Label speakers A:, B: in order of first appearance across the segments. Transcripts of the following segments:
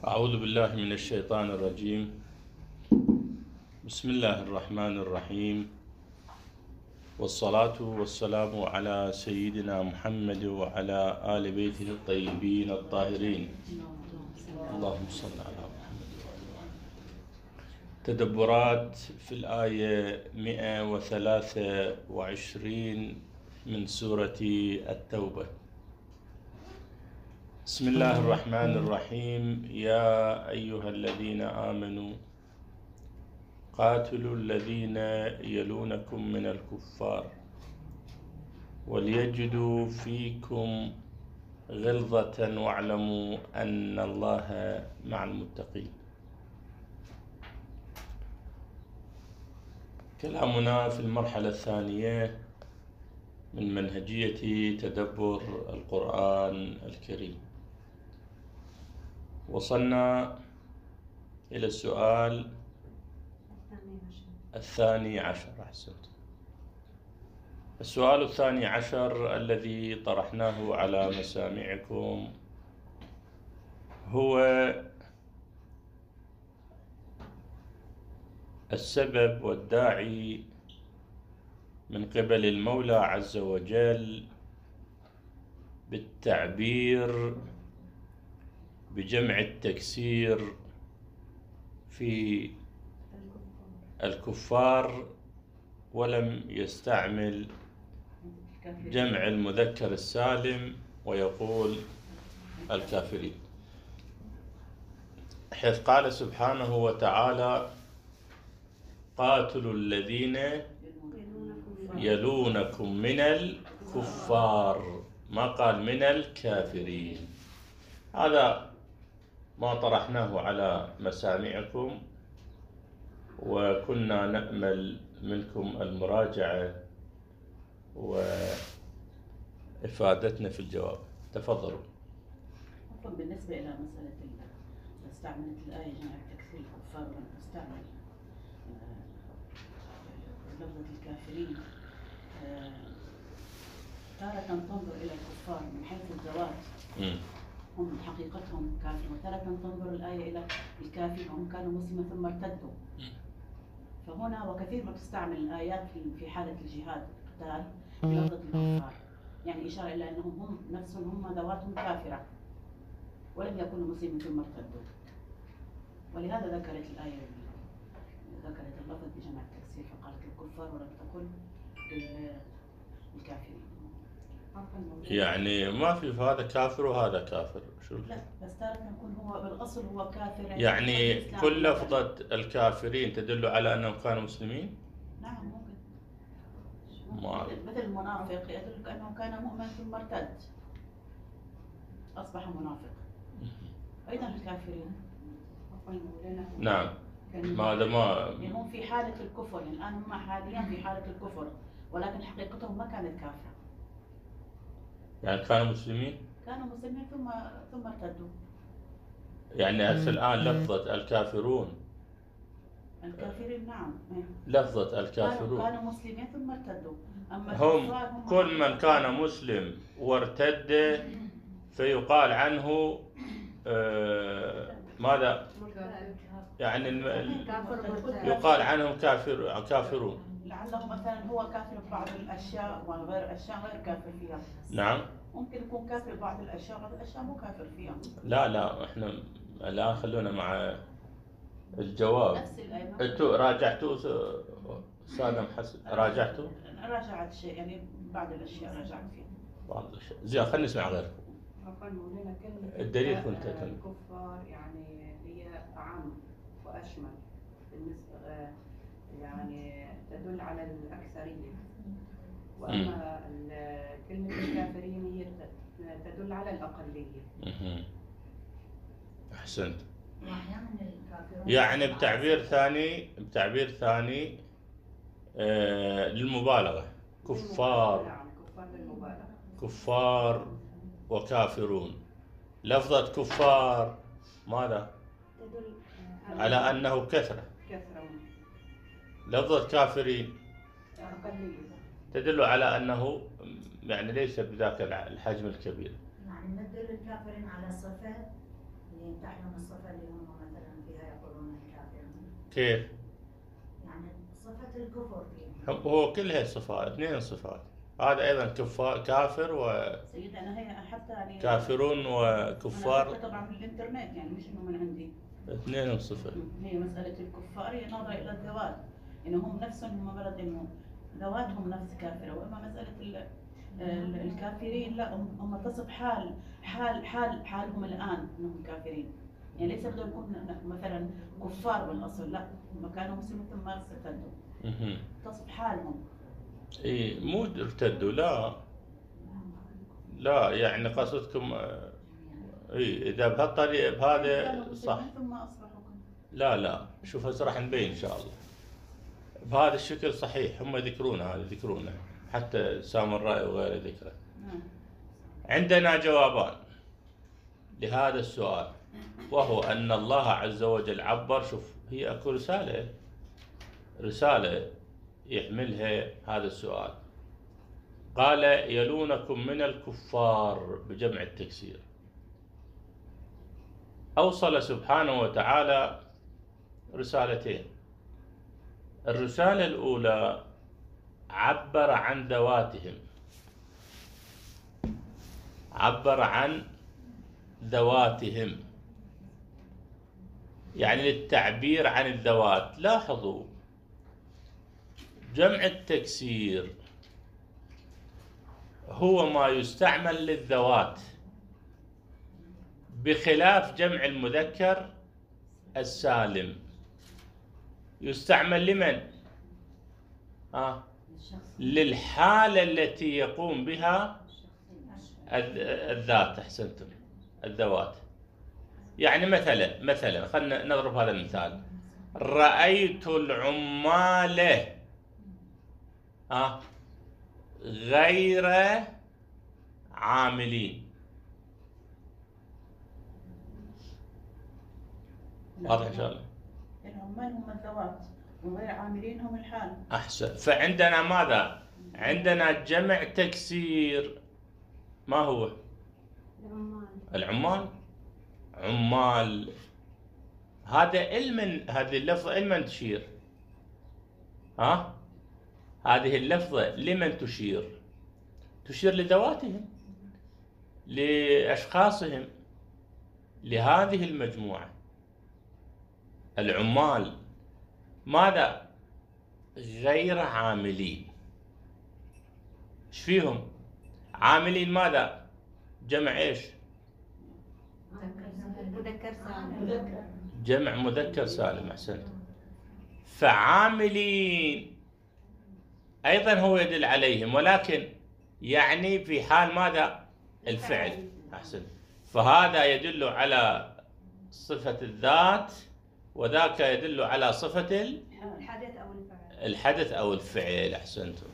A: أعوذ بالله من الشيطان الرجيم. بسم الله الرحمن الرحيم، والصلاة والسلام على سيدنا محمد وعلى آل بيته الطيبين الطاهرين. اللهم صل على محمد. تدبرات في الآية 123 من سورة التوبة. بسم الله الرحمن الرحيم. يا أيها الذين آمنوا قاتلوا الذين يلونكم من الكفار وليجدوا فيكم غلظة واعلموا أن الله مع المتقين. كلامنا في المرحلة الثانية من منهجية تدبر القرآن الكريم. وصلنا إلى السؤال 12. أحسنت. السؤال 12 الذي طرحناه على مسامعكم هو السبب والداعي من قبل المولى عز وجل بالتعبير بجمع التكسير في الكفار ولم يستعمل جمع المذكر السالم ويقول الكافرين، حيث قال سبحانه وتعالى: قاتلوا الذين يلونكم من الكفار، ما قال من الكافرين. هذا ما طرحناه على مسامعكم، وكنا نأمل منكم المراجعة وإفادتنا في الجواب. تفضلوا.
B: بالنسبة إلى مسألة استعملت الآية جمع تكفير الكفار ولم تستعمل لفظة الكافرين، تارة تنظر إلى الكفار من حيث الذوات هم حقيقتهم كافر، وتارة تنظر الآية إلى الكافر هم كانوا مسلمين ثم ارتدوا. فهنا وكثير ما تستعمل الآيات في حالة الجهاد القتال بلفظة الكفار، يعني إشارة إلى أنهم هم نفسهم هم ذواتهم كافرة ولم يكونوا مسلمين ثم ارتدوا. ولهذا ذكرت الآية ذكرت اللفظ بجمع التكسير فقالت الكفار ولم تقل الكافرين.
A: يعني ما في هذا كافر وهذا كافر. شو
B: لا، بس تارة نقول هو بالأصل هو كافر،
A: يعني كل لفظة الكافرين تدل على أنهم كانوا مسلمين؟
B: نعم ممكن. مثل المنافق يدل أنه كان مؤمن ثم ارتد أصبح منافق. أيضا الكافرين
A: نعم، ماذا ما
B: هم في حالة الكفر، يعني الآن هم حاليا في حالة الكفر ولكن حقيقتهم ما كانت كافرة.
A: يعني كانوا مسلمين؟
B: كانوا مسلمين ثم ارتدوا.
A: يعني هسه الآن لفظة الكافرون
B: الكافرين نعم
A: لفظة الكافرون
B: كانوا مسلمين ثم ارتدوا. أما
A: هم كل من كان مسلم وارتد فيقال عنه ماذا؟ يعني يقال عنهم كافرون.
B: لعله مثلا هو كافر ببعض الأشياء وغير الأشياء غير كافر فيها.
A: نعم،
B: ممكن يكون كافر ببعض الأشياء وغير الأشياء مو كافر فيها.
A: لا احنا الآن خلونا مع الجواب.
B: نفس الآية.
A: انتوا راجعتوا استاذ حسن؟ راجعتوا؟
B: راجعت شيء، يعني بعض الأشياء راجعت فيها.
A: بعض الأشياء. زين، خلينا نسمع غيركم.
C: عفوا مولانا، كلمة
A: الدليل كنت
C: الكفار يعني هي أعم وأشمل بالنسبة، يعني تدل على الأكثرية، وأما كلمة الكافرين هي تدل على الأقلية.
A: أحسنت. يعني بتعبير ثاني للمبالغة، كفار
C: للمبالغة.
A: كفار وكافرون. لفظة كفار ماذا؟
C: تدل
A: على أنه كثرة. لفظة كافرين
C: أقلية
A: تدل على أنه يعني ليس بذاك الحجم الكبير.
D: يعني ندل الكافرين على صفة يمتحنون الصفة اللي هم مثلا فيها يقولون الكافر؟
A: كيف؟
D: يعني صفة الكفر فيهم.
A: هو كلها صفات، 2 صفات. هذا أيضا كافر
B: سيدي أنا هي حتى يعني
A: وكافرون
B: أنا
A: وكفار،
B: حتى طبعا من الإنترنت يعني مش إنه من عندي.
A: 2 صفة.
B: هي مسألة الكفار هي نظرة إلى الذوات، إنه هم نفسهم هم مرض إنه ذواتهم نفس كافرة، وأما مسألة الكافرين لا هم تصف حالهم الآن إنهم كافرين، يعني ليس بدهم يكون مثلا كفار بالأصل، لا هم كانوا مسلمين ثم ارتدوا. تصف حالهم.
A: اي مو ارتدوا، لا يعني قصدكم اي اذا بهالطريقه بهذا صح.
B: ثم أصبحوا
A: لا شوف هسه راح نبين ان شاء الله. بهذا الشكل صحيح، هم يذكرونه حتى سامراء وغيره ذكره. عندنا جوابان لهذا السؤال، وهو أن الله عز وجل عبر. شوف هي أكو رسالة يحملها هذا السؤال. قال يلونكم من الكفار بجمع التكسير. أوصل سبحانه وتعالى رسالتين. الرسالة الأولى عبر عن ذواتهم، يعني للتعبير عن الذوات. لاحظوا جمع التكسير هو ما يستعمل للذوات بخلاف جمع المذكر السالم. يستعمل لمن؟ للحالة التي يقوم بها الذات. أحسنتم، الذوات. يعني مثلا خلنا نضرب هذا المثال. رأيت العمال غير عاملين. واضح إن شاء الله؟
B: العمال هم الذوات وغير عاملين هم الحال.
A: أحسن. فعندنا ماذا؟ عندنا جمع تكسير. ما هو؟ العمال. عمال. هذا هذه اللفظة لمن تشير؟ هذه اللفظة لمن تشير؟ تشير لذواتهم، لأشخاصهم، لهذه المجموعة. العمال ماذا؟ غير عاملين. ايش فيهم؟ عاملين ماذا؟ جمع ايش؟
C: مذكر سالم.
A: جمع مذكر سالم. احسنت. فعاملين ايضا هو يدل عليهم، ولكن يعني في حال ماذا؟ الفعل. احسنت. فهذا يدل على صفة الذات، وذاك يدل على صفة الحدث أو الفعل. أحسنتم.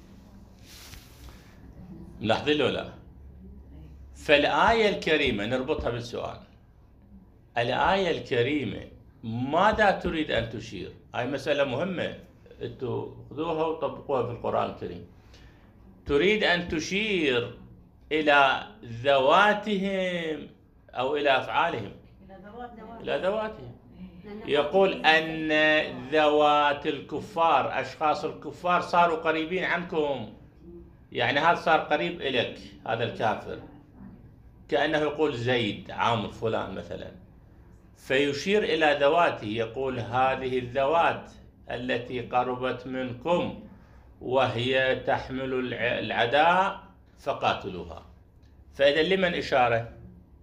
A: ملاحظين له لا؟ فالآية الكريمة نربطها بالسؤال. الآية الكريمة ماذا تريد أن تشير؟ هاي مسألة مهمة، أنتوا خذوها وطبقوها في القرآن الكريم. تريد أن تشير إلى ذواتهم أو إلى أفعالهم؟ إلى ذواتهم. يقول أن ذوات الكفار، أشخاص الكفار صاروا قريبين عنكم، يعني هذا صار قريب إليك، هذا الكافر، كأنه يقول زيد عامر فلان مثلا، فيشير إلى ذواته. يقول هذه الذوات التي قربت منكم وهي تحمل العداء فقاتلوها. فإذا لمن إشارة؟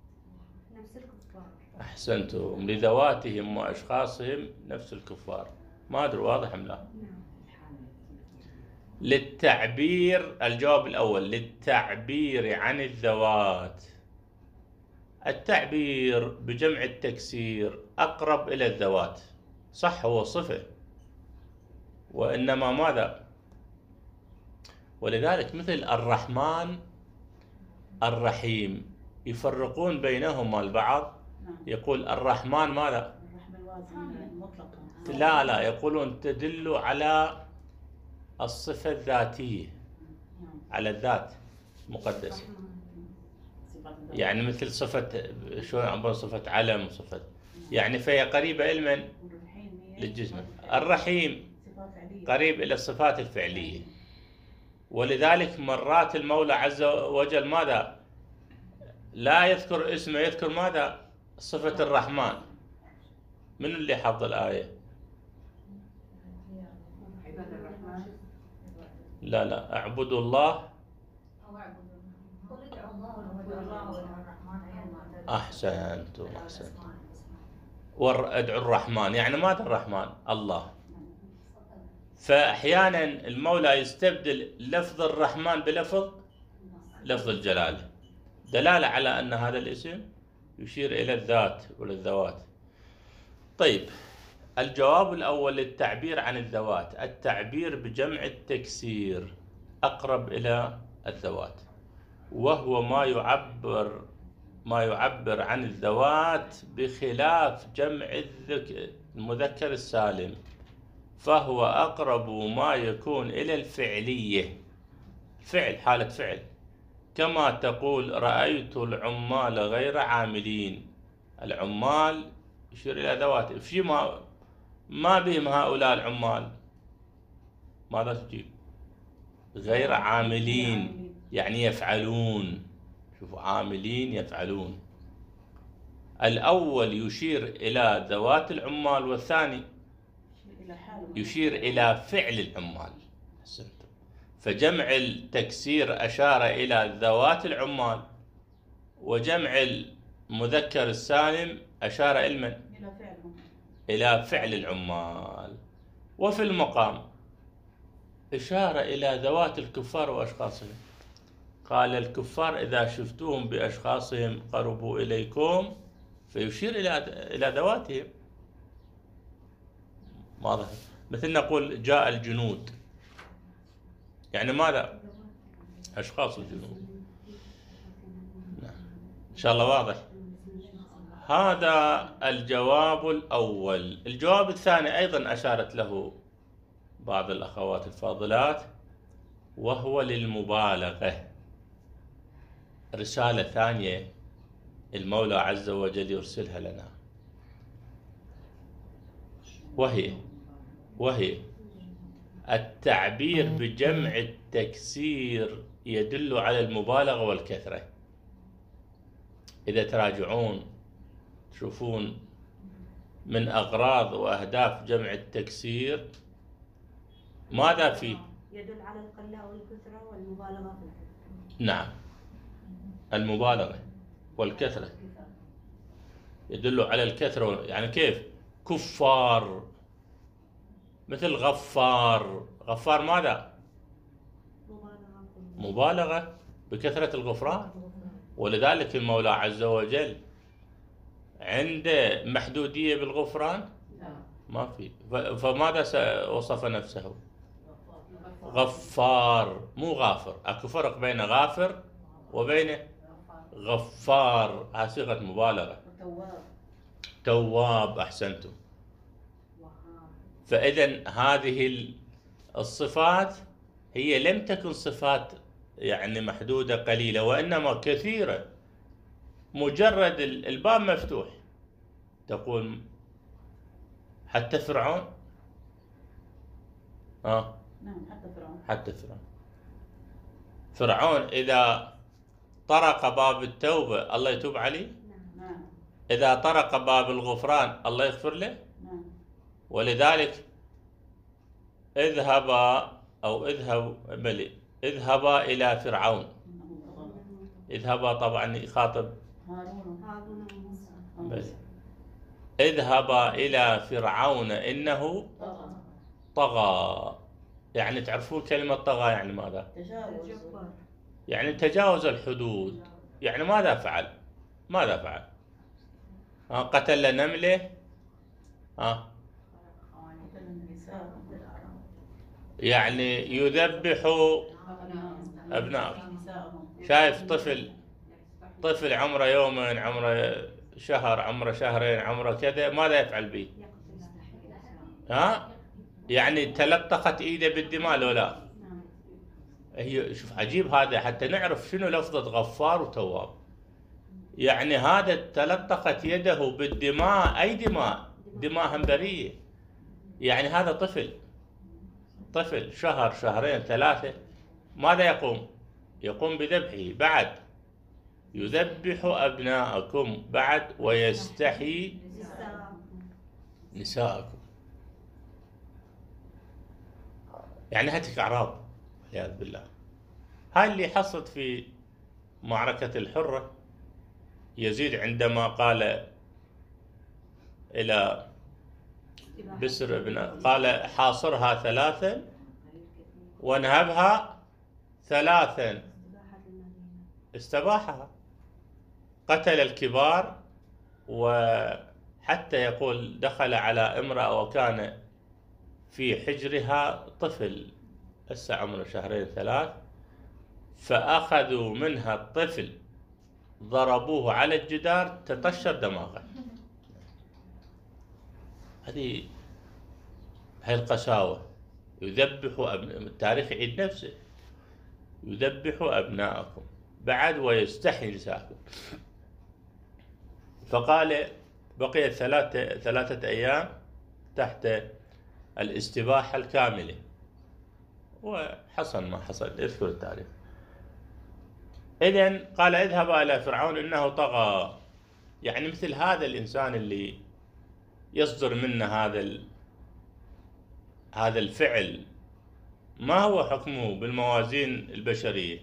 A: أحسنتم، لذواتهم وأشخاصهم نفس الكفار. ما أدري واضح أم لا؟ للتعبير. الجواب الأول للتعبير عن الذوات. التعبير بجمع التكسير أقرب إلى الذوات، صح هو صفة، وإنما ماذا؟ ولذلك مثل الرحمن الرحيم يفرقون بينهما البعض. يقول الرحمن ماذا؟ لا يقولون تدل على الصفة الذاتية، على الذات المقدسة. يعني مثل صفة شلون عبارة صفة علم وصفة، يعني فهي قريبة لمن؟ للجسم. الرحيم قريب إلى الصفات الفعلية، ولذلك مرات المولى عز وجل ماذا؟ لا يذكر اسمه، يذكر ماذا؟ صفة الرحمن. من اللي حفظ الآية؟ لا اعبدوا الله. أحسنتم. وادعوا الرحمن، يعني ماذا الرحمن؟ الله. فأحيانا المولى يستبدل لفظ الرحمن بلفظ الجلالة، دلالة على أن هذا الاسم يشير إلى الذات وللذوات. طيب، الجواب الأول للتعبير عن الذوات، التعبير بجمع التكسير أقرب إلى الذوات، وهو ما يعبر عن الذوات بخلاف جمع المذكر السالم، فهو أقرب ما يكون إلى الفعلية، فعل، حالة فعل، كما تقول رأيت العمال غير عاملين. العمال يشير إلى ذوات، في ما بهم هؤلاء العمال، ماذا تجيب؟ غير عاملين، يعني يفعلون. شوفوا، عاملين يفعلون. الأول يشير إلى ذوات العمال، والثاني يشير إلى فعل العمال. فجمع التكسير أشار إلى ذوات العمال، وجمع المذكر السالم أشار إلى فعل العمال. وفي المقام إشارة إلى ذوات الكفار وأشخاصهم، قال الكفار إذا شفتوهم بأشخاصهم قربوا إليكم، فيشير إلى ذواتهم. واضح؟ مثل نقول جاء الجنود، يعني ماذا؟ أشخاص الجنود. نعم. إن شاء الله واضح. هذا الجواب الأول. الجواب الثاني أيضا أشارت له بعض الأخوات الفاضلات، وهو للمبالغة. رسالة ثانية المولى عز وجل يرسلها لنا، وهي التعبير بجمع التكسير يدل على المبالغة والكثرة. إذا تراجعون تشوفون من أغراض وأهداف جمع التكسير ماذا فيه؟
C: يدل على القلة والكثرة والمبالغة.
A: نعم، المبالغة والكثرة يدل على الكثرة. يعني كيف؟ كفار، مثل غفار. غفار ماذا؟ مبالغة بكثرة الغفران. ولذلك المولى عز وجل عنده محدودية بالغفران؟ ما في. فماذا وصف نفسه؟ غفار، مو غافر. اكو فرق بين غافر وبين غفار، هذه صيغة مبالغة. تواب، أحسنتم. فإذا هذه الصفات هي لم تكن صفات يعني محدودة قليلة، وإنما كثيرة. مجرد الباب مفتوح، تقول حتى فرعون.
B: نعم،
A: حتى فرعون إذا طرق باب التوبة الله يتوب عليه.
B: نعم.
A: إذا طرق باب الغفران الله يغفر له.
B: نعم.
A: ولذلك اذهبا إلى فرعون. اذهبا طبعا يخاطب اذهبا إلى فرعون إنه طغى. يعني تعرفون كلمة طغى يعني ماذا؟ يعني تجاوز الحدود. يعني ماذا فعل؟ قتل نملة. يعني يذبح أبناء. شايف طفل عمره يومين، عمره شهر، عمره شهرين، عمره كذا، ماذا يفعل به؟ يعني تلطخت ايده بالدماء لو لا؟ هي شوف عجيب هذا، حتى نعرف شنو لفظة غفار وتواب. يعني هذا تلطخت يده بالدماء، أي دماء؟ دماء همبرية. يعني هذا طفل شهر شهرين ثلاثة، ماذا يقوم؟ يقوم بذبحه. بعد يذبح أبناءكم بعد ويستحيي نساءكم. يعني هتك أعراض والعياذ بالله. هاي اللي حصلت في معركة الحرة. يزيد عندما قال إلى بسر بن، قال حاصرها 3 وانهبها 3، استباحها، قتل الكبار، وحتى يقول دخل على امرأة وكان في حجرها طفل هسه عمره 2-3 فأخذوا منها الطفل ضربوه على الجدار تطشر دماغه. هذه هي القساوة. يذبح التاريخ يعيد نفسه. يذبح أبناءكم بعد ويستحيي نساءكم. فقال بقيت 3 أيام تحت الاستباحة الكاملة، وحصل ما حصل، اذكر التاريخ. إذن قال اذهبا إلى فرعون إنه طغى. يعني مثل هذا الإنسان اللي يصدر منه هذا الفعل، ما هو حكمه بالموازين البشرية؟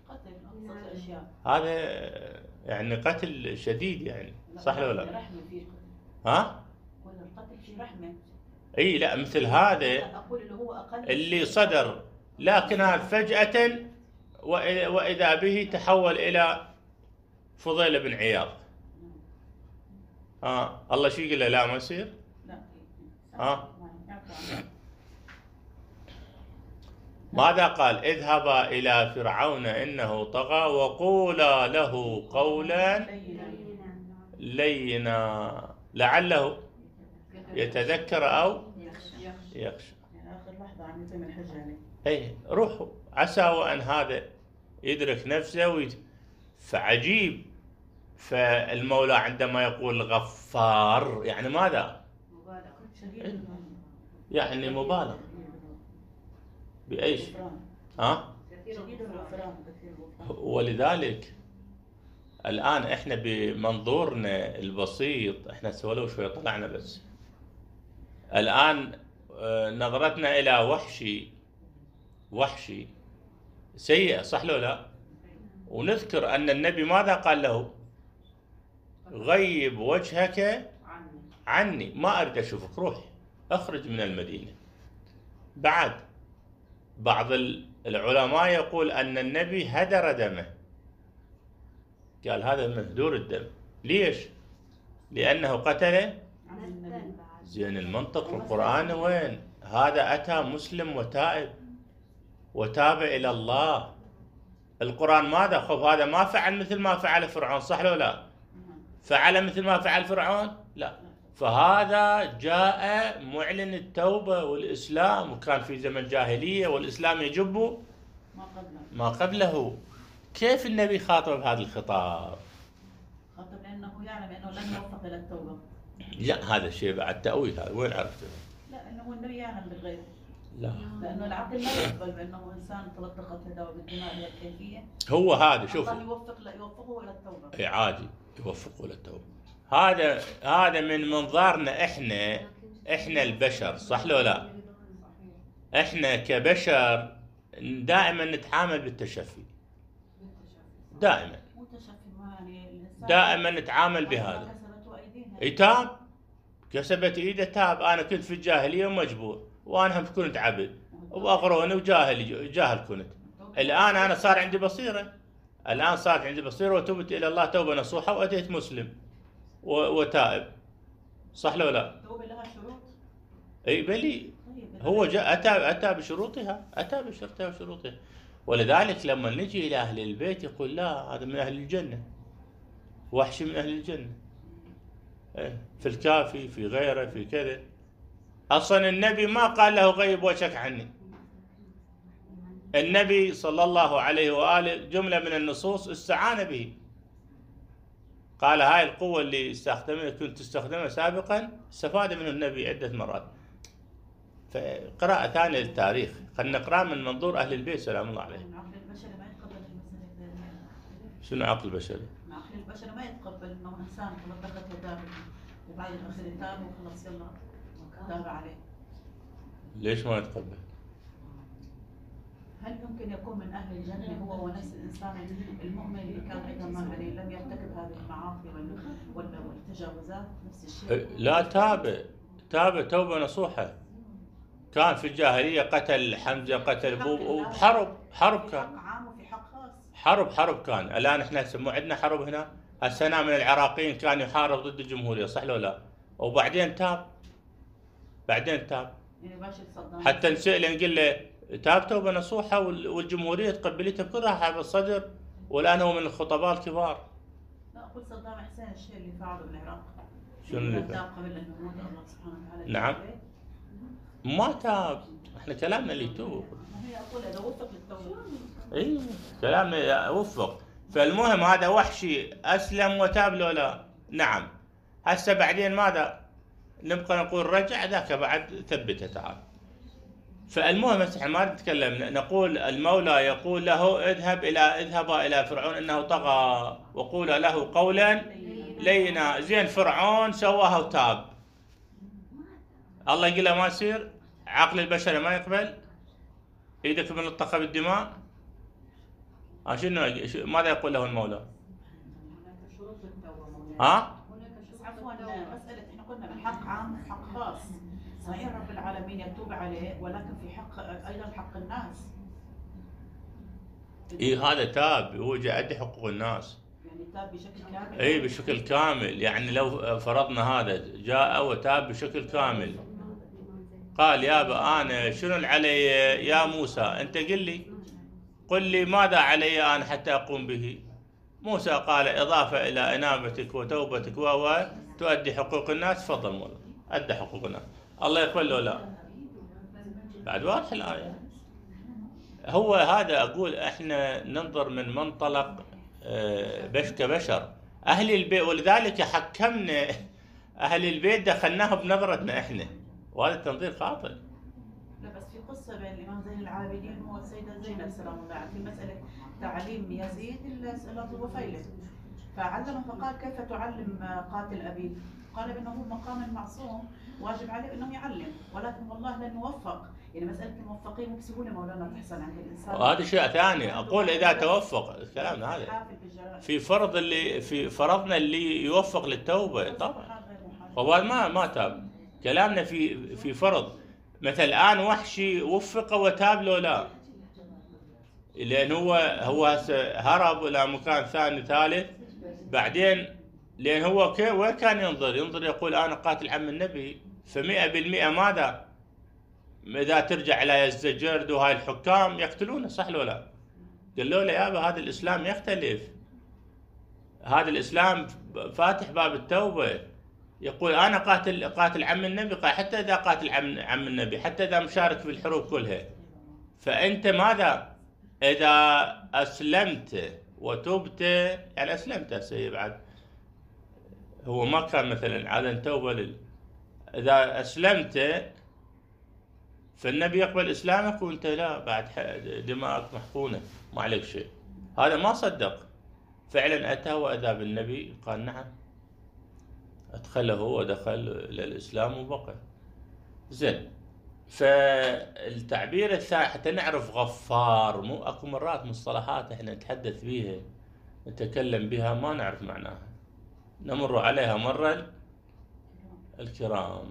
A: هذا يعني قتل شديد، يعني صح ولا لا؟ ها؟
B: القتل في رحمة.
A: اي لا، مثل هذا اللي صدر، لكن هذا فجأة وإذا به تحول إلى فضيل بن عياض. الله شو يقول له؟ لا ما يصير. ماذا قال؟ اذهبا إلى فرعون إنه طغى وقولا له قولا لينا لعله يتذكر أو يخشى.
B: آخر لحظة عم يتم الحجة عليه.
A: أي روحوا عسى وأن هذا يدرك نفسه فعجيب. فالمولى عندما يقول غفار يعني ماذا؟ يعني مبالغ بأي شيء. ولذلك الآن احنا بمنظورنا البسيط، احنا ولو شوي طلعنا بس، الآن نظرتنا إلى وحشي سيئة، صح لو لا؟ ونذكر أن النبي ماذا قال له؟ غيب وجهك عني، ما أريد أشوفك، روح أخرج من المدينة. بعض العلماء يقول أن النبي هدر دمه، قال هذا مهدور الدم. ليش؟ لأنه قتل. زين المنطق القرآن وين؟ هذا أتى مسلم وتاب إلى الله. القرآن ماذا؟ خب هذا ما فعل مثل ما فعل فرعون، صح لو لا؟ فعل مثل ما فعل فرعون؟ لا. فهذا جاء معلن التوبة والإسلام، وكان في زمن جاهلية والإسلام يجب ما قبله. كيف النبي خاطب بهذا الخطاب؟
B: خاطب لأنه يعلم أنه لن يوفق إلى التوبة.
A: لا، هذا الشيء بعد تأويل. هذا وين عرفته؟
B: لا، إنه النبي يعلم بالغيب.
A: لا،
B: لأنه العقل لا يقبل بأنه إنسان تلطخت يده بالدماء هي الكيفية.
A: هو هذا شوف،
B: الله يوفقه إلى التوبة.
A: اي عادي يوفقه إلى التوبة. هذا من منظارنا احنا البشر، صح لو لا؟ احنا كبشر دائما نتعامل بالتشفي، دائما نتعامل بهذا. تاب، كسبت ايده تاب. انا كنت في الجاهليه ومجبور، وانا هم كنت عبد واغروني جاهل كنت. الان انا صار عندي بصيره، وتبت الى الله توبه نصوحه واتيت مسلم وتائب، صح لو لا؟
B: التوبه لها شروط.
A: اي بلي، هو جاء اتى بشروطها، وشروطها. ولذلك لما نجي الى اهل البيت يقول لا هذا من اهل الجنه، وحشي من اهل الجنه، في الكافي، في غيره، في كذا. اصلا النبي ما قال له غيب وجهك عني. النبي صلى الله عليه واله جمله من النصوص استعان به، قال هاي القوة اللي كنت تستخدمها سابقا استفاد منه النبي عدة مرات. فقراءة ثانية للتاريخ، خلينا نقرأ من منظور أهل البيت سلام الله عليهم.
B: العقل البشري ما يتقبل المسألة.
A: شنو عقل البشري؟
B: العقل البشري ما يتقبل انه انسان خلاص دخل وتاب وبعد الاخر يتاب وخلاص يلا تاب عليه.
A: ليش ما يتقبل؟
B: هل يمكن يكون من اهل الجنه هو ونفس الانسان المؤمن اللي كان ايضا ما عليه لم يرتكب هذه المعاصي والتجاوزات نفس الشيء؟
A: لا، تاب توبة نصوحة. كان في الجاهلية قتل حمزة، قتل أبوه، وبحرب كان.
B: في حق عام وفي حق خاص.
A: حرب كان. الآن احنا مو عندنا حرب هنا. هالسنة من العراقيين كان يحارب ضد الجمهورية، صح لو لا؟ وبعدين تاب.
B: يعني باشر صدام.
A: حتى نسأله نقول له تاب توبة نصوحة والجمهورية تقبلته بكل راحة بالصدر، والآن هو من الخطباء الكبار.
B: لا، أقول صدام حسين الشيء اللي فعله بالعراق.
A: شنو اللي فعله؟
B: تاب قبل أن يموت الله سبحانه وتعالى.
A: نعم. ما تاب. احنا كلامنا اللي يتوب.
B: هي أقول إذا وفق للتوبة.
A: اي كلامنا وفق. فالمهم هذا وحشي أسلم وتاب لو لا؟ نعم. هسه بعدين ماذا؟ نبقى نقول رجع، ذاك بعد ثبته تعال. فالمهم احنا ما نتكلم، نقول المولى يقول له اذهبا إلى فرعون إنه طغى وقولا له قولا لينا. زين فرعون سواها وتاب، الله يقول له ما يصير، عقل البشر ما يقبل، ايدك ملطخة بالدماء. شنو ماذا يقول له المولى؟
B: هناك شروط للتوبة مولانا.
D: عفوا
B: مسألة احنا قلنا من حق عام وحق خاص. صحيح رب العالمين يتوب عليه، ولكن في حق ايضا حق الناس.
A: هذا تاب، هو جاء يؤدي حقوق الناس.
B: يعني تاب بشكل كامل.
A: بشكل كامل. يعني لو فرضنا هذا جاء وتاب بشكل كامل، قال يابا انا شنو علي يا موسى؟ انت قل لي ماذا علي انا حتى اقوم به؟ موسى قال اضافه الى انابتك وتوبتك وتؤدي حقوق الناس. تفضل مولانا، ادى حقوق الناس. الله يقبل له لا؟ بعد واضح الايه. هو هذا اقول احنا ننظر من منطلق كبشر اهل البيت، ولذلك حكمنا اهل البيت دخلناه بنظرتنا احنا، وهذا تنظير خاطئ.
B: لا بس في قصه بين الامام زين العابدين والسيده زينب سلام الله عليها في مساله تعليم يزيد الوفيله، فعلم فقال كيف تعلم قاتل ابيك؟ قال بانه هو مقام معصوم واجب عليه انه يعلم، ولكن والله لن نوفق. يعني مساله الموفقين مو بسهوله مولانا تحصل عند الانسان.
A: وهذا شيء ثاني. اقول اذا توفق كلامنا هذا في فرض في فرضنا اللي يوفق للتوبه طبعا، وهذا ما تاب. كلامنا في فرض. مثل الان وحشي وفق وتاب لو لا؟ لان هو هرب الى مكان ثاني ثالث بعدين، لان هو وين كان ينظر يقول انا قاتل عم النبي. ف100% ماذا؟ اذا ترجع الى يزدجرد وهاي الحكام يقتلونه، صح لو لا؟ قالوا له يابا هذا الاسلام يختلف، هذا الاسلام فاتح باب التوبه. يقول انا قاتل عم النبي، حتى اذا قاتل عم النبي، حتى اذا مشارك في الحروب كلها. فانت ماذا؟ اذا اسلمت وتبت، يعني اسلمت هسه بعد هو ما كان مثلا عاده توبه اذا اسلمت فالنبي يقبل اسلامك وانت لا، بعد دماءك محقونه ما عليك شيء. هذا ما صدق، فعلا اتى واذى بالنبي قال نعم، ادخله ودخل للاسلام وبقى. زين. فالتعبير الثاني حتى نعرف غفار، مو اكو مرات مصطلحات احنا نتحدث بها نتكلم بها ما نعرف معناها، نمر عليها مرة الكرام.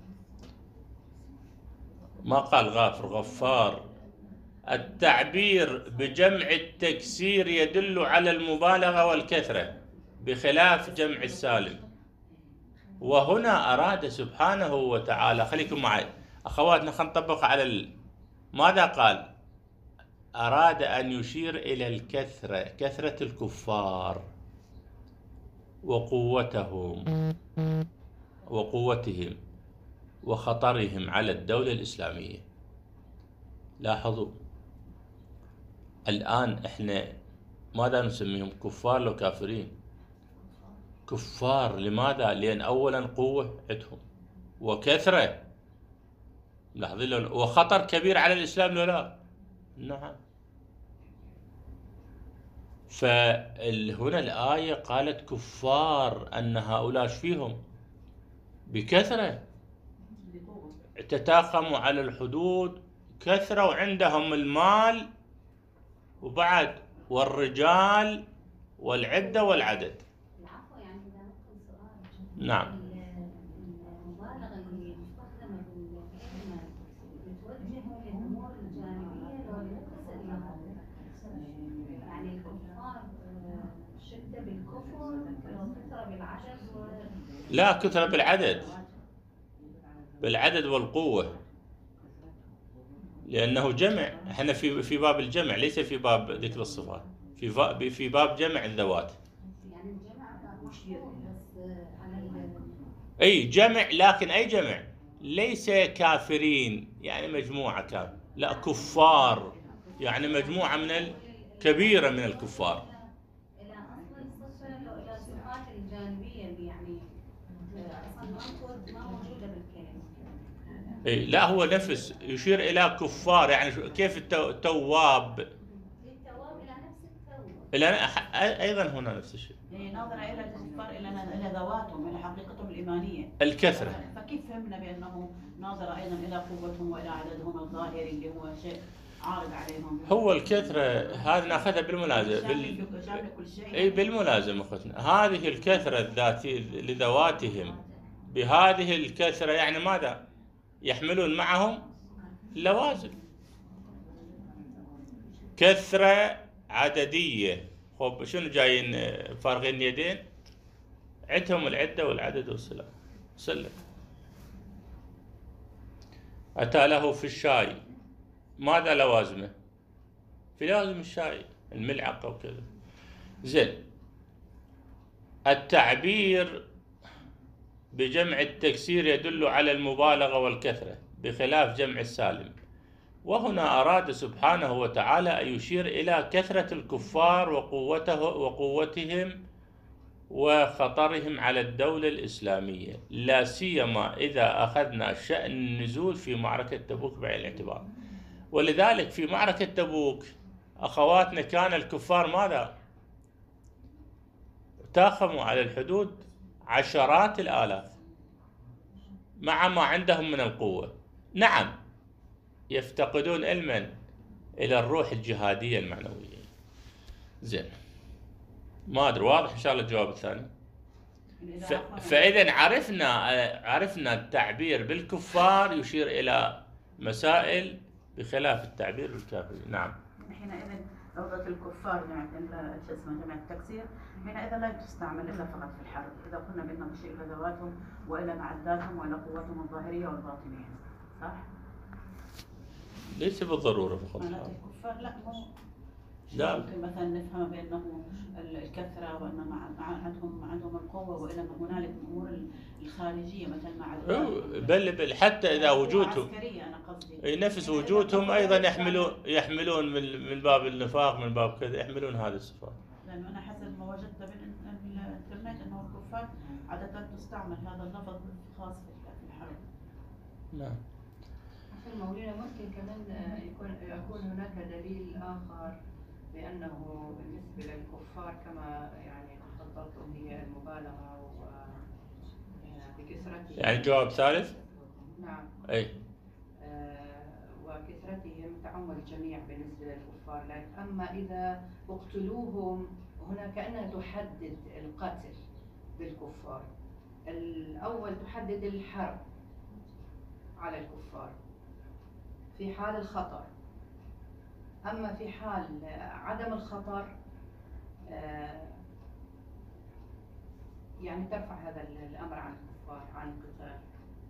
A: ما قال غافر، غفار. التعبير بجمع التكسير يدل على المبالغة والكثرة بخلاف جمع السالم. وهنا أراد سبحانه وتعالى، خليكم معي أخواتنا، خلينا نطبق على ماذا قال؟ أراد أن يشير إلى الكثرة، كثرة الكفار وقوتهم وخطرهم على الدولة الإسلامية. لاحظوا الآن إحنا ماذا نسميهم؟ كفار لو كافرين؟ كفار. لماذا؟ لأن أولا قوة عندهم وكثرة، لاحظين، وخطر كبير على الإسلام لو لا؟ نعم. فهنا الآية قالت كفار، أن هؤلاء فيهم بكثرة، تتاقموا على الحدود، كثرة، وعندهم المال وبعد والرجال والعدة والعدد.
C: العفو، يعني إذا ممكن سؤال.
A: نعم.
C: المبالغة اللي مستخدمة بالكلمة بتوجه للأمور الجانبية لو يعني الكفار شدة بالكفر وكثرة بالعدد
A: لا، كثرة بالعدد، بالعدد والقوة، لأنه جمع. احنا في باب الجمع، ليس في باب ذكر الصفات، في باب جمع الذوات.
C: يعني الجمع مشهور بس على
A: اي جمع، لكن اي جمع، ليس كافرين يعني مجموعة كان، لا، كفار يعني مجموعة من كبيرة من الكفار.
C: إلى أصل الصفة إلى الصفات الجانبية اللي يعني أصلا ما موجودة بالكلمة.
A: اي لا، هو نفس يشير إلى كفار، يعني كيف التواب،
C: التواب إلى نفس التوبة.
A: إلى أيضا هنا نفس الشيء.
B: يعني ناظر إلى الكفار إلى ذواتهم، إلى حقيقتهم الإيمانية،
A: الكثرة.
B: فكيف فهمنا بأنه ناظر أيضا إلى قوتهم وإلى عددهم الظاهري اللي هو شيء عارض عليهم؟
A: هو الكثرة هذه ناخذها بالملازمة اي بالملازمة اخوتنا. هذه الكثرة الذاتية لذواتهم، بهذه الكثرة يعني ماذا؟ يحملون معهم لوازم، كثرة عددية. خب شنو جايين فارغين يدين؟ عندهم العدة والعدد والسلام. سلم. أتى له في الشاي، ماذا لوازمه؟ في لازم الشاي، الملعقة وكذا. زين. التعبير بجمع التكسير يدل على المبالغة والكثرة بخلاف جمع السالم، وهنا أراد سبحانه وتعالى أن يشير إلى كثرة الكفار وقوتهم وخطرهم على الدولة الإسلامية، لا سيما إذا أخذنا شأن النزول في معركة تبوك بعين الاعتبار. ولذلك في معركة تبوك أخواتنا كان الكفار ماذا؟ تاخموا على الحدود عشرات الآلاف مع ما عندهم من القوة. نعم، يفتقدون علما إلى الروح الجهادية المعنوية. زين، ما أدري واضح إن شاء الله الجواب الثاني. فإذا عرفنا التعبير بالكفار يشير إلى مسائل بخلاف التعبير بالكافرين. نعم.
B: حينئذ لفظة الكفار جمع التكسير حينئذ لا تستعمل إلا فقط في الحرب، إذا قلنا بأنهم شيء إلى ذواتهم وإلى معداتهم وإلى قوتهم الظاهرية والباطنية، صح؟
A: ليس بالضرورة فقط
B: معناته الكفار لا، مو
A: لا،
B: ممكن مثلا نفهم بأنه الكثرة وأن عندهم القوة، وإلى هنالك الأمور الخارجية مثل مع
A: بل حتى إذا وجودهم نفس وجودهم أيضا يحملون من باب النفاق، من باب كذا يحملون هذه الصفات.
B: لأنه أنا حسب ما وجدت بالإنترنت أنه الكفار عادة تستعمل هذا اللفظ خاص في الحرب.
A: نعم.
E: المولينا ممكن كمان يكون هناك دليل آخر بأنه بالنسبة للكفار كما يعني تفضلتم هي المبالغة بكثرتهم.
A: يعني جواب ثالث؟
E: نعم.
A: أي.
E: وكثرتهم تعم الجميع بالنسبة للكفار، لكن أما إذا اقتلوهم هنا كأنها تحدد القتل بالكفار. الأول تحدد الحرب على الكفار في حال الخطر، أما في حال عدم الخطر يعني ترفع هذا الأمر عن الكفار عن القتال.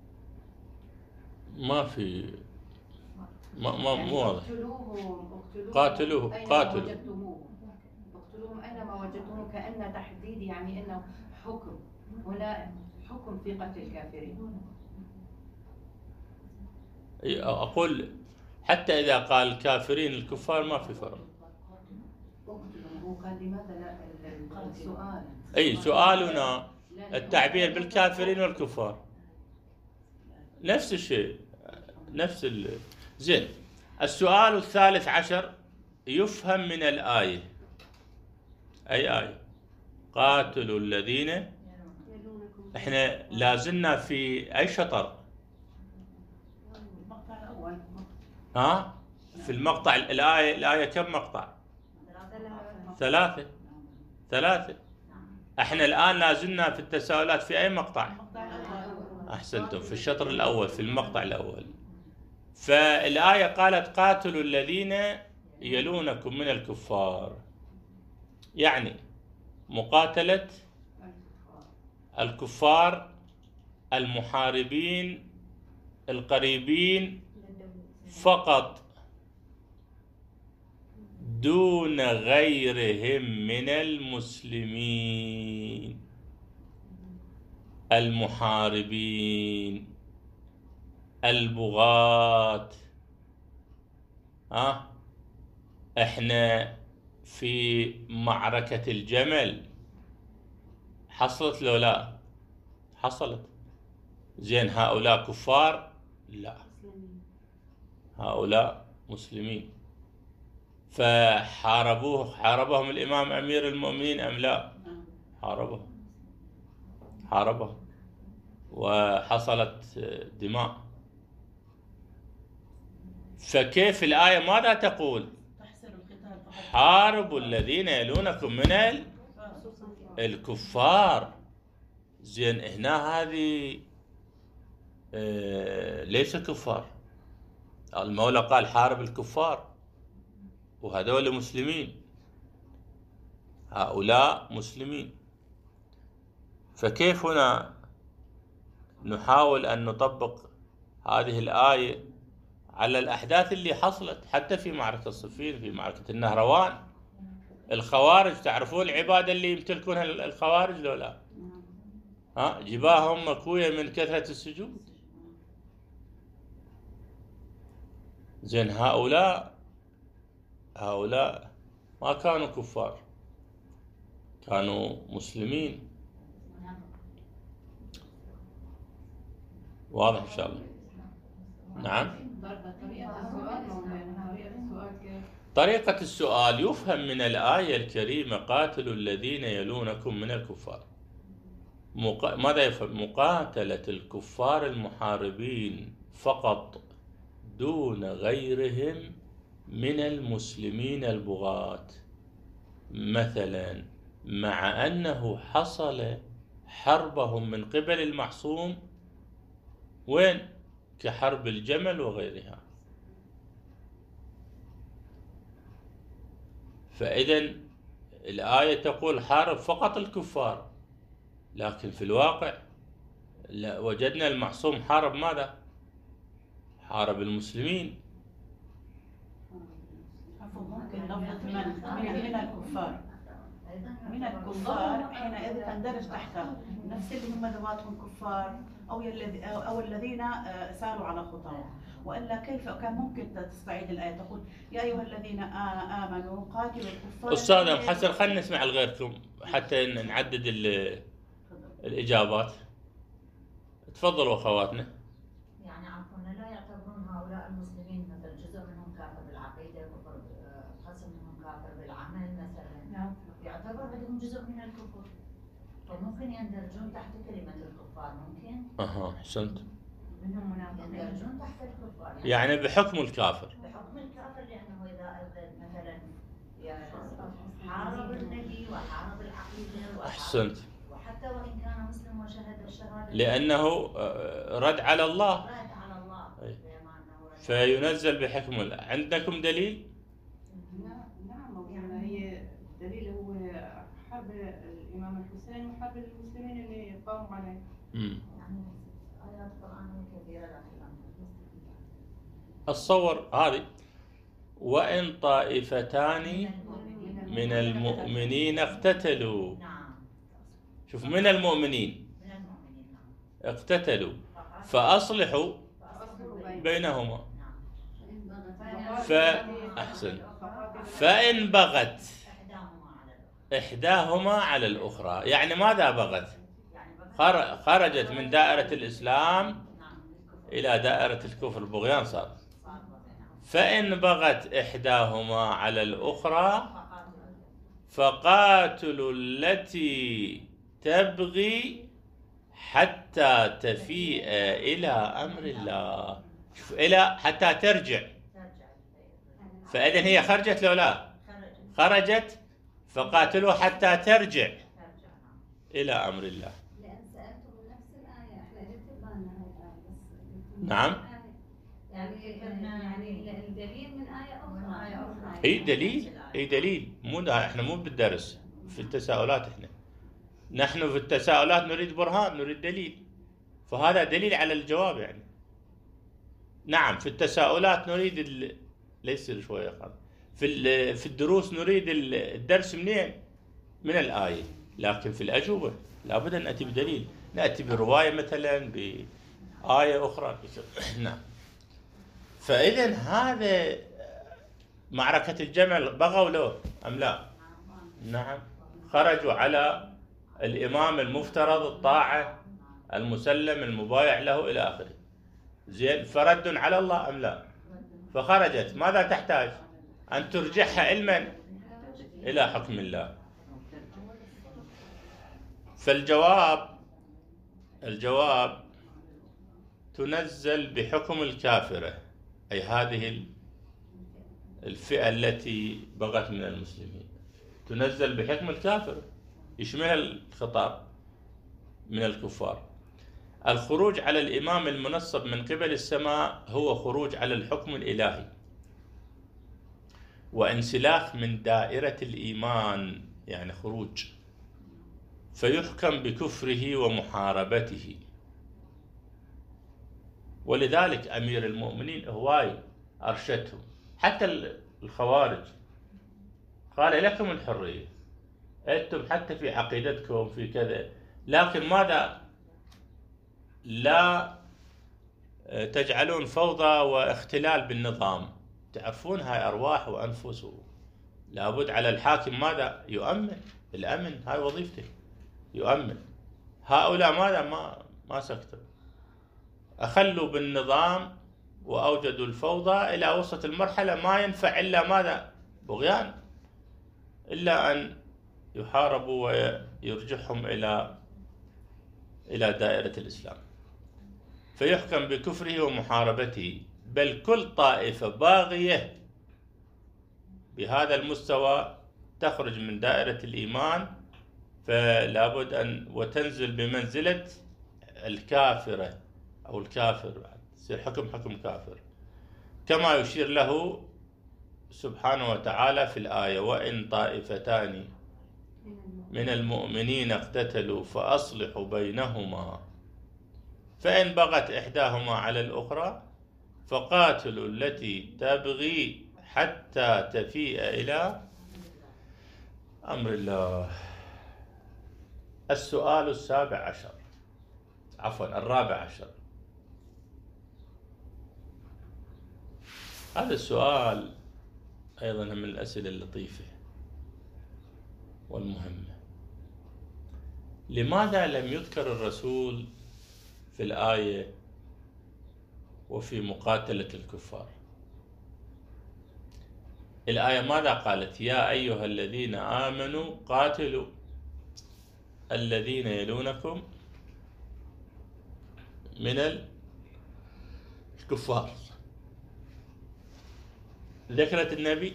A: ما في
E: يعني
A: مو واضح.
E: قاتلوهم
A: اقتلوهم
E: أينما وجدتموهم كأن تحديد، يعني أنه حكم، هنا حكم في قتل الكافرين.
A: أقول حتى إذا قال الكافرين الكفار ما في فرق.
E: هو قال لماذا لا السؤال؟
A: أي سؤالنا التعبير بالكافرين والكفار نفس الشيء زين. السؤال الثالث عشر يفهم من الآية. أي آية؟ قاتلوا الذين. احنا لازلنا في أي شطر؟
B: المقطع الأول.
A: في المقطع الآية كم مقطع؟ 3. احنا الآن لازلنا في التساؤلات في أي مقطع؟ أحسنتم، في الشطر الأول، في المقطع الأول. فالآية قالت قاتلوا الذين يلونكم من الكفار، يعني مقاتلة الكفار المحاربين القريبين فقط دون غيرهم من المسلمين المحاربين البغاة. احنا في معركة الجمل حصلت لو لا؟ حصلت. زين هؤلاء كفار؟ لا، هؤلاء مسلمين. حاربهم الإمام أمير المؤمنين أم لا؟ حاربهم وحصلت دماء. فكيف الآية ماذا تقول؟ حاربوا الذين يلونكم من الكفار. زين هنا هذه ليس كفار. المولى قال حارب الكفار وهذول مسلمين، هؤلاء مسلمين. فكيف هنا نحاول أن نطبق هذه الآية على الأحداث اللي حصلت حتى في معركة الصفين، في معركة النهروان؟ الخوارج، تعرفون العبادة اللي يمتلكونها الخوارج لو لا؟ جباههم مكوية من كثرة السجود. زين هؤلاء ما كانوا كفار، كانوا مسلمين. واضح إن شاء الله؟ نعم. طريقة السؤال يفهم من الآية الكريمة قاتلوا الذين يلونكم من الكفار. ماذا يفهم؟ مقاتلة الكفار المحاربين فقط دون غيرهم من المسلمين البغاة. مثلا مع أنه حصل حربهم من قبل المعصوم وين؟ كحرب الجمل وغيرها. فإذا الآية تقول حارب فقط الكفار، لكن في الواقع وجدنا المعصوم حارب ماذا؟ حارب المسلمين.
B: ممكن لفظة من الكفار، من الكفار حينئذ تندرج تحت نفس اللي هم ذواتهم كفار أو الذين ساروا على خطاهم. وإلا كيف كان ممكن تستعيد الآية تقول يا أيها الذين آمنوا قاتلوا الكفار؟
A: أستاذ حسن خلينا نسمع لغيركم حتى نعدد الإجابات. تفضلوا أخواتنا.
D: يعني عفوا لا يعتبرون هؤلاء المسلمين مثلا جزء منهم كافر بالعقيدة، كفر قسم منهم كافر بالعمل مثلا، يعتبر عندهم جزء من الكفر، فممكن يندرجون تحت كلمة الكفار. ممكن
A: أحسنت.
D: منهم يندرجون تحت الكفار
A: يعني بحكم الكافر.
D: بحكم الكافر، لأنه إذا مثلا حارب النبي وحارب العقيدة
A: أحسنت.
D: وحتى وإن كان مسلم وشهد الشهادة
A: لأنه رد على الله،
D: رد على الله
A: فينزل بحكم الله. عندكم دليل؟
E: نعم مولانا، هي دليل هو حرب الإمام الحسين وحرب المسلمين اللي قاموا عليه.
D: يعني آيات قرآنية كثيرة لكن
A: الصور هذه وإن طائفتان من المؤمنين اقتتلوا. شوف من المؤمنين اقتتلوا فأصلحوا بينهما. فأحسن. فإن بغت إحداهما على الأخرى، يعني ماذا بغت؟ خرجت من دائرة الإسلام إلى دائرة الكفر، البغيان صار. فإن بغت إحداهما على الأخرى فقاتلوا التي تبغي حتى تفيء إلى أمر الله. شوف، إلى حتى ترجع. فإذن هي خرجت لو لا؟ خرجت، فقاتلوا حتى ترجع إلى أمر الله.
C: لأن سألتم من نفس الآية، احنا اتفقنا بس.
A: نعم.
C: يعني الدليل من آية أخرى.
A: أي دليل. احنا مو بالدرس في التساؤلات، نحن في التساؤلات نريد برهان، نريد دليل، فهذا دليل على الجواب يعني. نعم، في التساؤلات نريد ليس شوية خالص. في الدروس نريد الدرس منين؟ من الآية، لكن في الأجوبة لابد أن نأتي بدليل، نأتي برواية مثلا بآية أخرى. نعم. فإذن هذا معركة الجمل بغوا له أم لا؟ نعم، خرجوا على الإمام المفترض الطاعة، المسلم المبايع له إلى آخره. زين، فرد على الله أم لا؟ فخرجت، ماذا تحتاج؟ أن ترجعها علما إلى حكم الله. فالجواب تنزل بحكم الكافرة، أي هذه الفئة التي بغت من المسلمين، تنزل بحكم الكافرة، يشملها الخطاب من الكفار. الخروج على الإمام المنصب من قبل السماء هو خروج على الحكم الإلهي وانسلاخ من دائرة الإيمان، يعني خروج، فيحكم بكفره ومحاربته. ولذلك أمير المؤمنين هواي أرشدهم، حتى الخوارج قال لكم الحرية، أنتم حتى في عقيدتكم في كذا، لكن ماذا؟ لا تجعلون فوضى واختلال بالنظام. تعرفون هاي أرواح وأنفس، لابد على الحاكم ماذا؟ يؤمن، الأمن هاي وظيفته، يؤمن. هؤلاء ماذا؟ ما سكتوا، أخلوا بالنظام وأوجدوا الفوضى إلى وسط المرحلة، ما ينفع إلا ماذا؟ بغيان، إلا أن يحاربوا ويرجعهم إلى دائرة الإسلام، فيحكم بكفره ومحاربته. بل كل طائفة باغية بهذا المستوى تخرج من دائرة الإيمان، فلا بد أن وتنزل بمنزلة الكافرة أو الكافر، يصير حكم كافر، كما يشير له سبحانه وتعالى في الآية: وإن طائفتان من المؤمنين اقتتلوا فأصلحوا بينهما فإن بغت إحداهما على الأخرى فقاتلوا التي تبغي حتى تفيء إلى أمر الله. السؤال الرابع عشر. هذا السؤال أيضا من الأسئلة اللطيفة والمهمة: لماذا لم يذكر الرسول في الآية وفي مقاتلة الكفار؟ الآية ماذا قالت؟ يا أيها الذين آمنوا قاتلوا الذين يلونكم من الكفار. ذكرت النبي؟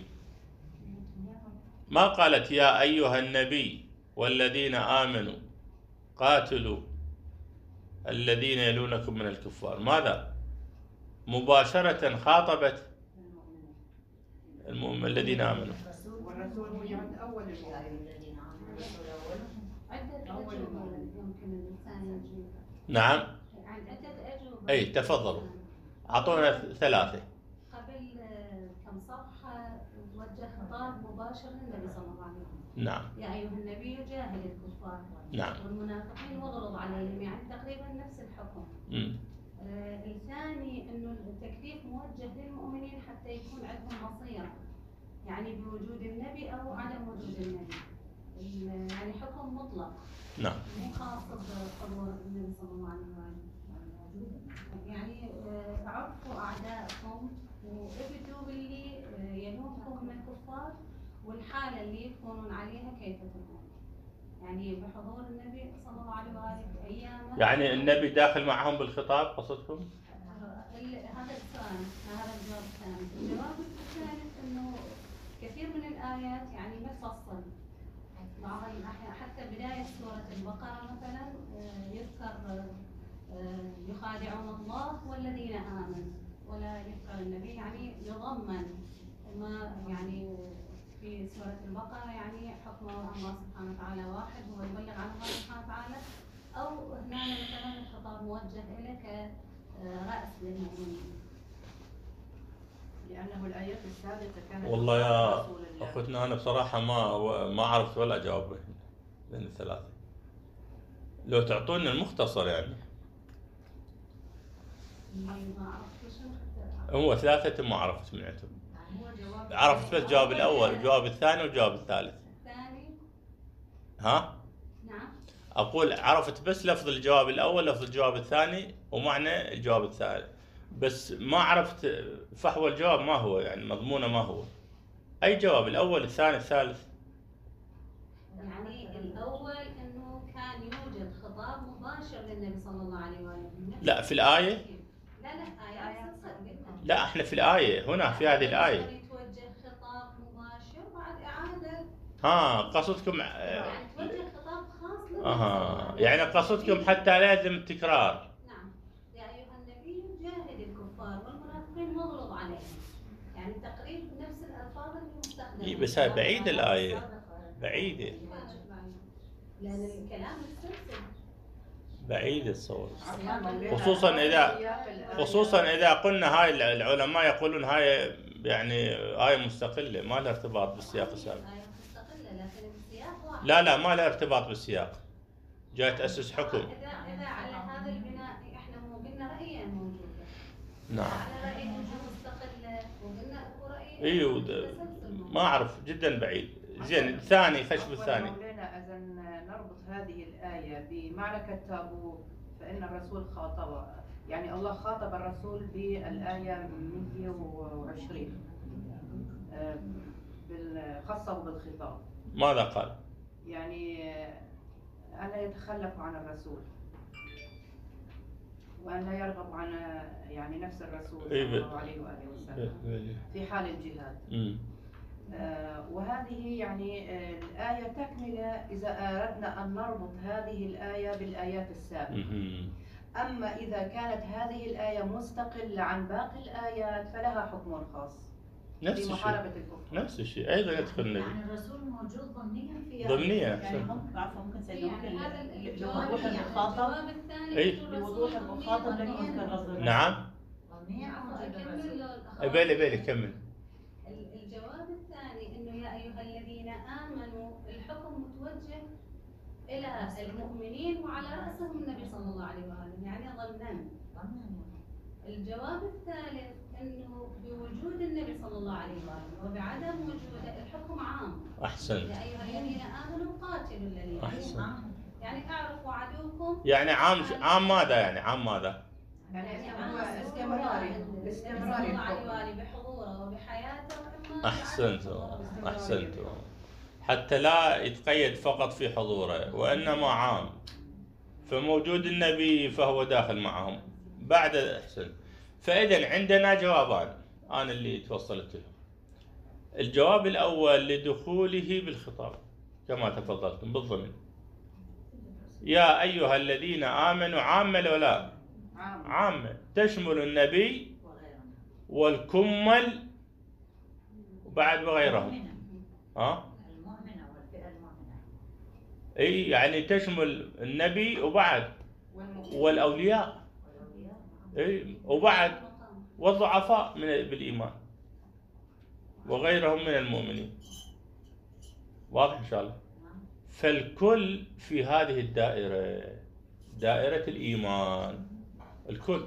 A: ما قالت يا أيها النبي والذين آمنوا قاتلوا الذين يلونكم من الكفار. ماذا؟ مباشرة خاطبت الذين آمنوا.
E: والرسول هو يعد أول الذين
C: عدة أجوبة يمكن الإنسان يجيبها.
A: نعم.
C: عدة أجوبة.
A: أي تفضلوا، أعطونا 3.
C: قبل كم صفحة وجه خطاب مباشر للنبي صلى الله عليه وسلم.
A: نعم.
C: يا أيها النبي جاهد الكفار
A: نعم.
C: والمنافقين واغلظ عليهم، يعني تقريبا نفس الحكم. الثاني انه التكليف موجه للمؤمنين حتى يكون عندهم بصيره، يعني بوجود النبي او عدم وجود النبي. يعني حكم مطلق
A: نعم.
C: مو خاص بحضور النبي صلى الله عليه وآله. يعني عرفوا أعدائكم وابدوا باللي يلومكم من الكفار والحالة اللي يكونون عليها كيف تكون. يعني بحضور النبي صلى الله عليه وآله أيامه.
A: يعني النبي داخل معهم بالخطاب قصدكم؟
C: هذا السؤال، هذا الجواب الثاني. الجواب الثالث إنه كثير من الآيات يعني ما تفصل. بعض الأحيان حتى بداية سورة البقرة مثلا يذكر يخادعون الله والذين آمنوا ولا يذكر النبي، يعني يضمن ما يعني في سورة البقرة يعني حكم الله سبحانه وتعالى واحد هو يبلغ عن الله سبحانه وتعالى، أو هنا مثلا الخطاب موجه إليك رأس للمؤمنين.
E: لأنه الآيات السابقة كانت
A: والله يا أختنا أنا بصراحة ما عرفت ولا أجاوب بين الثلاثة. لو تعطونا المختصر يعني. هو ثلاثة ما عرفت من عندهم. عرفت بس الجواب الأول والجواب الثاني والجواب الثالث. ها؟
C: نعم.
A: أقول عرفت بس لفظ الجواب الأول لفظ الجواب الثاني ومعنى الجواب الثالث، بس ما عرفت فحوى الجواب ما هو، يعني مضمونه ما هو. أي جواب الأول الثاني الثالث؟
C: يعني الأول إنه كان يوجد خطاب مباشر للنبي صلى الله عليه وآله.
A: لا في الآية؟
C: لا آيات
A: لا احنا في الآية هنا في هذه الآية.
C: يتوجه خطاب مباشر بعد إعادة.
A: قصدكم
C: يعني توجه خطاب خاص للنبي.
A: يعني قصدكم حتى لازم التكرار.
C: نعم. يا أيها النبي جاهد الكفار والمنافقين واغلظ عليهم. يعني تقريبا نفس الألفاظ اللي مستخدمة.
A: بس هاي بعيدة الآية. بعيدة.
C: لأن الكلام مستلزم.
A: بعيد الصور، خصوصا إذا قلنا هاي العلماء يقولون هاي يعني آية مستقلة ما لها ارتباط بالسياق السابق.
C: آية مستقلة لكن السياق واحد.
A: لا ما لها ارتباط بالسياق، جاي تأسس حكم.
C: إذا على هذا البناء إحنا مو قلنا رأيين موجودة.
A: نعم.
C: على رأي مستقلة وقلنا أكو رأي.
A: ايوه ما أعرف جدا بعيد. زين الثاني خشب الثاني.
E: نربط هذه الآية بمعركة تابوك، فإن الرسول خاطب، يعني الله خاطب الرسول بالآية 120 خصه بالخطاب.
A: ماذا قال؟
E: يعني ألا يتخلف عن الرسول وأن لا يرغب عن يعني نفس الرسول صلى الله عليه وآله وسلم في حال الجهاد. وهذه يعني الآية تكملة إذا أردنا أن نربط هذه الآية بالآيات السابقة. أما إذا كانت هذه الآية مستقلة عن باقي الآيات فلها حكم خاص في محاربة الكفر.
A: نفس الشيء أيضا يدخل النبي.
D: يعني الرسول موجود ضمنيا فيها.
A: ضمنيا.
B: يعني ممكن سيدنا
C: يعني
B: لوضوح المخاطب. لوضوح المخاطب لم يذكر لفظ.
A: نعم.
D: ضمنيا
A: أبالي كمل.
C: الجواب الثاني إنه يا أيها الذين آمنوا الحكم متوجه إلى المؤمنين وعلى رأسهم النبي صلى الله عليه وآله، يعني ضمنا. الجواب الثالث إنه بوجود النبي صلى الله عليه وآله وبعدم وجوده الحكم عام.
A: أحسنت.
C: يا أيها الذين آمنوا قاتلوا الذين.
A: أحسنت.
C: يعني أعرفوا عدوكم.
A: يعني عام ماذا يعني عام ماذا؟
E: يعني هو استمراري
C: بحضوره وبحياته.
A: أحسنتم. حتى لا يتقيد فقط في حضوره وإنما عام، فموجود النبي فهو داخل معهم بعد. أحسن. فإذا عندنا جوابان أنا اللي توصلت لهم. الجواب الأول لدخوله بالخطاب كما تفضلتم بالضمن. يا أيها الذين آمنوا عامة ولا عامة تشمل النبي والكمل وبعد وغيرهم.
D: المؤمنة والفئة المؤمنة.
A: اي يعني تشمل النبي وبعد والأولياء. اي وبعد والضعفاء بالإيمان وغيرهم من المؤمنين. واضح إن شاء الله. فالكل في هذه الدائرة دائرة الإيمان الكل،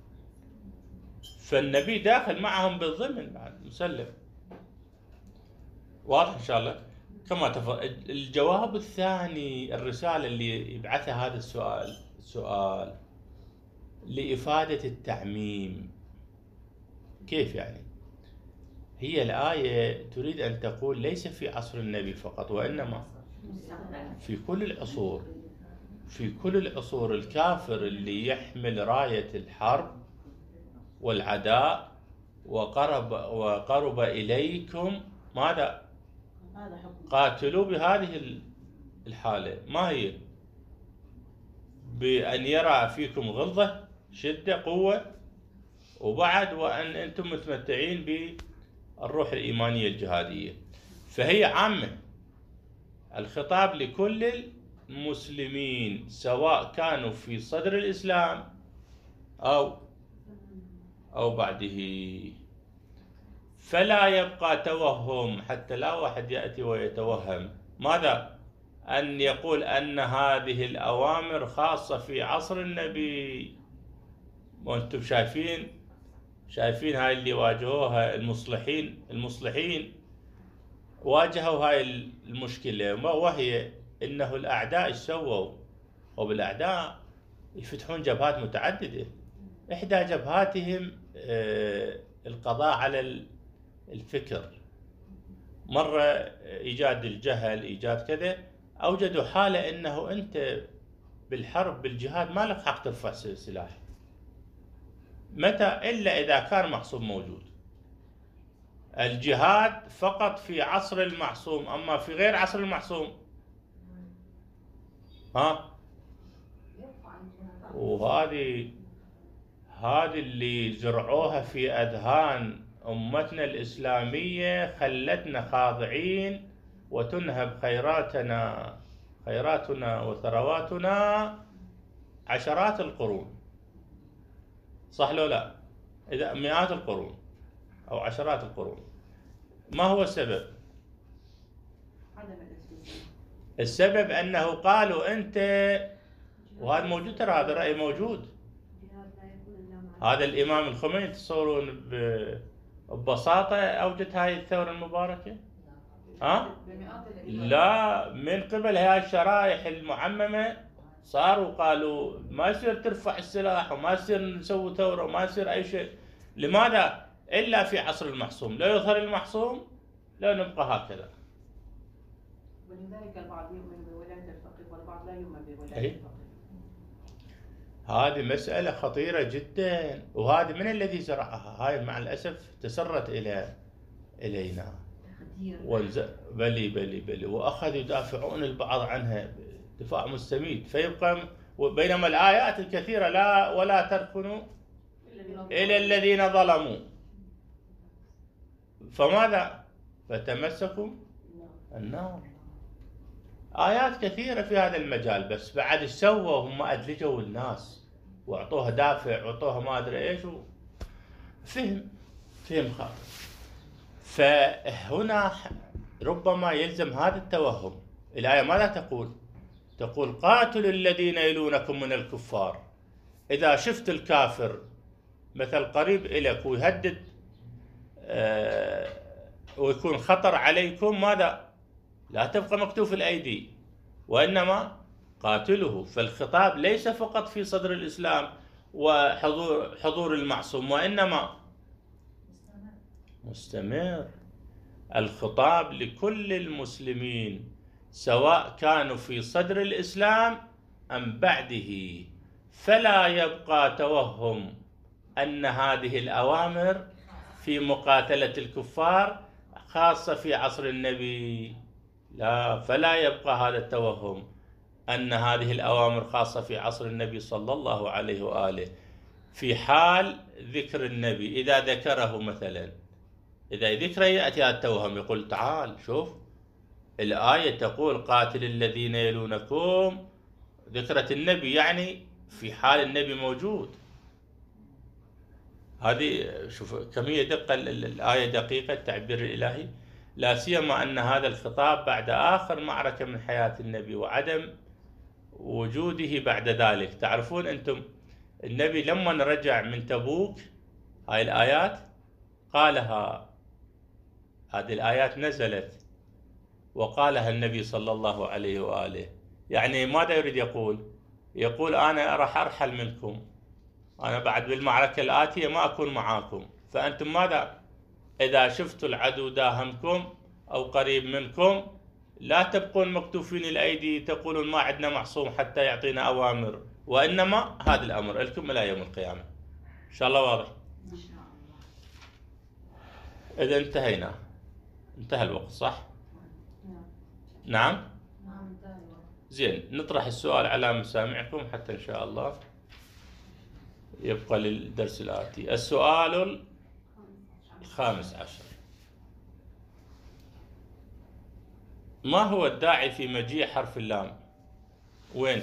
A: فالنبي داخل معهم بالضمن بعد مسلم. واضح إن شاء الله. الجواب الثاني، الرسالة اللي يبعثها هذا السؤال لإفادة التعميم. كيف يعني؟ هي الآية تريد أن تقول ليس في عصر النبي فقط، وإنما في كل العصور. في كل العصور الكافر اللي يحمل راية الحرب والعداء وقرب إليكم ماذا؟ قاتلوا بهذه الحالة. ما هي؟ بأن يرى فيكم غلظة، شدة، قوة، وبعد وأن أنتم متمتعين بالروح الإيمانية الجهادية. فهي عامة، الخطاب لكل المسلمين سواء كانوا في صدر الإسلام أو بعده. فلا يبقى توهم، حتى لا واحد يأتي ويتوهم ماذا؟ أن يقول أن هذه الأوامر خاصة في عصر النبي. وأنتم شايفين هاي اللي واجهوها المصلحين واجهوا هاي المشكلة، وهي إنه الأعداء ايش سووا؟ وبالأعداء يفتحون جبهات متعددة. إحدى جبهاتهم القضاء على الفكر. مرة إيجاد الجهل، إيجاد كذا، أوجدوا حالة إنه أنت بالحرب بالجهاد ما لك حق ترفع سلاح. متى؟ إلا إذا كان معصوم موجود. الجهاد فقط في عصر المعصوم، أما في غير عصر المعصوم وهذه اللي زرعوها في أذهان أمتنا الإسلامية خلتنا خاضعين وتنهب خيراتنا وثرواتنا عشرات القرون. صح لو لا؟ إذا مئات القرون أو عشرات القرون. ما هو السبب؟ السبب أنه قالوا أنت، وهذا موجود، ترى هذا رأي موجود. هذا الإمام الخميني تصورون ببساطة أوجد هاي الثورة المباركة؟ لا، من قبل هاي الشرائح المعممة صاروا قالوا ما يصير ترفع السلاح، وما يصير نسوي ثورة، وما يصير أي شيء. لماذا؟ إلا في عصر المحصوم. لا يظهر المحصوم لا نبقى هكذا.
E: ولذلك البعض يؤمن بولاية الفقيه والبعض لا يؤمن بولاية الفقيه.
A: هذه مسألة خطيرة جدا، وهذا من الذي زرعها؟ هاي مع الأسف تسرت إلينا. بلي وأخذوا يدافعون البعض عنها دفاع مستميت. فيبقى بينما الآيات الكثيرة لا ولا تركنوا إلى الذين ظلموا. فماذا؟ فتمسكوا النار. آيات كثيرة في هذا المجال، بس بعد ايش سووا؟ هم أدلجوا الناس وأعطوها دافع وأعطوها ما أدري إيش، فهم خاطئ. فهنا ربما يلزم هذا التوهم. الآية ماذا تقول؟ تقول قاتلوا الذين يلونكم من الكفار. إذا شفت الكافر مثل قريب إليك ويهدد ويكون خطر عليكم، ماذا؟ لا تبقى مكتوف الأيدي، وإنما قاتله. فالخطاب ليس فقط في صدر الإسلام وحضور المعصوم، وإنما مستمر. الخطاب لكل المسلمين سواء كانوا في صدر الإسلام أم بعده. فلا يبقى توهم أن هذه الأوامر في مقاتلة الكفار خاصة في عصر النبي. لا، فلا يبقى هذا التوهم أن هذه الأوامر خاصة في عصر النبي صلى الله عليه وآله. في حال ذكر النبي، إذا ذكره مثلا، إذا ذكره يأتي هذا التوهم، يقول تعال شوف الآية تقول قاتل الذين يلونكم، ذكرت النبي يعني في حال النبي موجود. هذه شوف كمية دقة الآية، دقيقة التعبير الإلهي، لا سيما أن هذا الخطاب بعد آخر معركة من حياة النبي وعدم وجوده بعد ذلك. تعرفون أنتم النبي لما رجع من تبوك هاي الآيات قالها، هذه الآيات نزلت وقالها النبي صلى الله عليه وآله. يعني ماذا يريد يقول؟ يقول أنا راح أرحل منكم، أنا بعد بالمعركة الآتية ما أكون معاكم، فأنتم ماذا إذا شفتوا العدو داهمكم أو قريب منكم لا تبقون مكتوفين الأيدي تقولون ما عندنا معصوم حتى يعطينا أوامر، وإنما هذا الأمر لكم إلى يوم القيامة. إن شاء الله واضح؟
D: إن شاء الله.
A: إذا انتهينا، انتهى الوقت صح؟ نعم؟ زين، نطرح السؤال على مسامعكم حتى إن شاء الله يبقى للدرس الآتي. السؤال 15: ما هو الداعي في مجيء حرف اللام؟ وين؟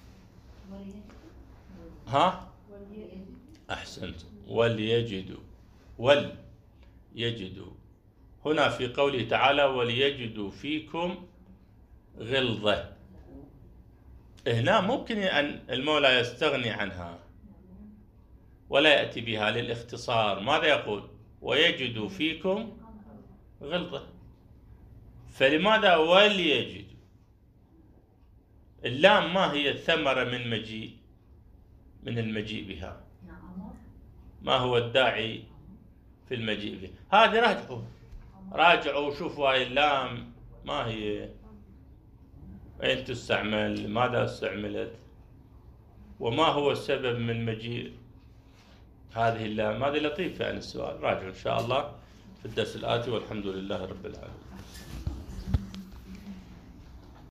A: ها؟ أحسنت، وليجدوا. وليجدوا هنا في قوله تعالى وليجدوا فيكم غلظة. هنا ممكن أن المولى يستغني عنها ولا يأتي بها للاختصار. ماذا يقول؟ ويجدوا فيكم غلظة. فلماذا وليجدوا؟ اللام ما هي الثمرة من المجيء بها؟ ما هو الداعي في المجيء بها؟ هذه راجعوا شوفوا هاي اللام ما هي، أين تستعمل، ماذا استعملت، وما هو السبب من مجيء هذه اللام. هذه لطيفة عن السؤال، راجعوا إن شاء الله في الدرس الآتي، والحمد لله رب العالمين.